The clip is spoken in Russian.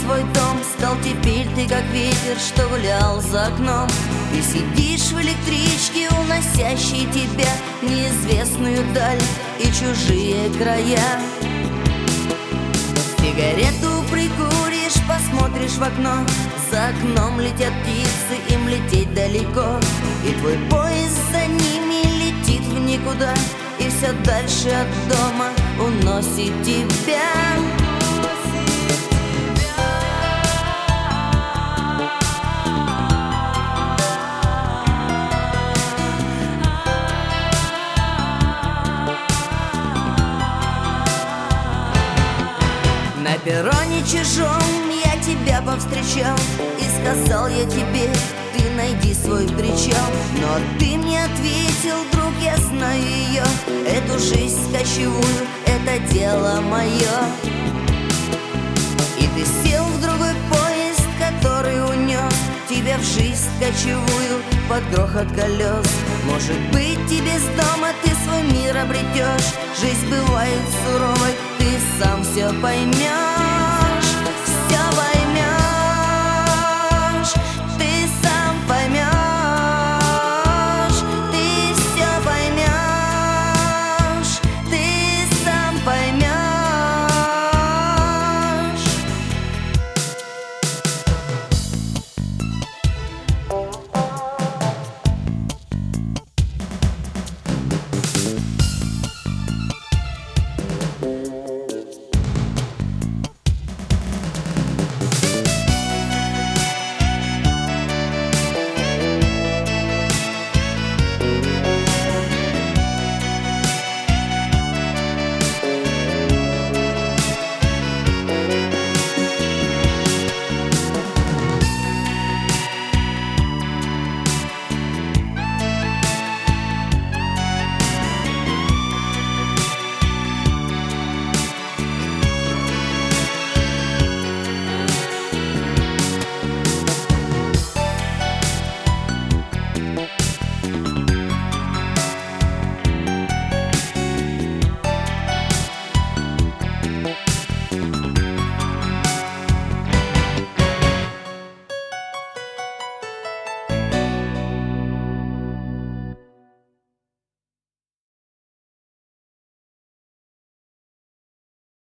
твой дом. Стал теперь ты как ветер, что гулял за окном. Ты сидишь в электричке, уносящей тебя в неизвестную даль и чужие края. Сигарету прикуришь, посмотришь в окно. За окном летят птицы, им лететь далеко. И твой поезд за ними летит в никуда, и все дальше от дома уносит тебя. На перроне чужом я тебя повстречал, и сказал я тебе: ты найди свой причал. Но ты мне ответил: друг, я знаю ее, эту жизнь кочевую, это дело мое. И ты сел в другой поезд, который унес тебя в жизнь кочевую под грохот колес. Может быть, и без дома ты свой мир обретешь. Жизнь бывает суровой, ты сам все поймешь.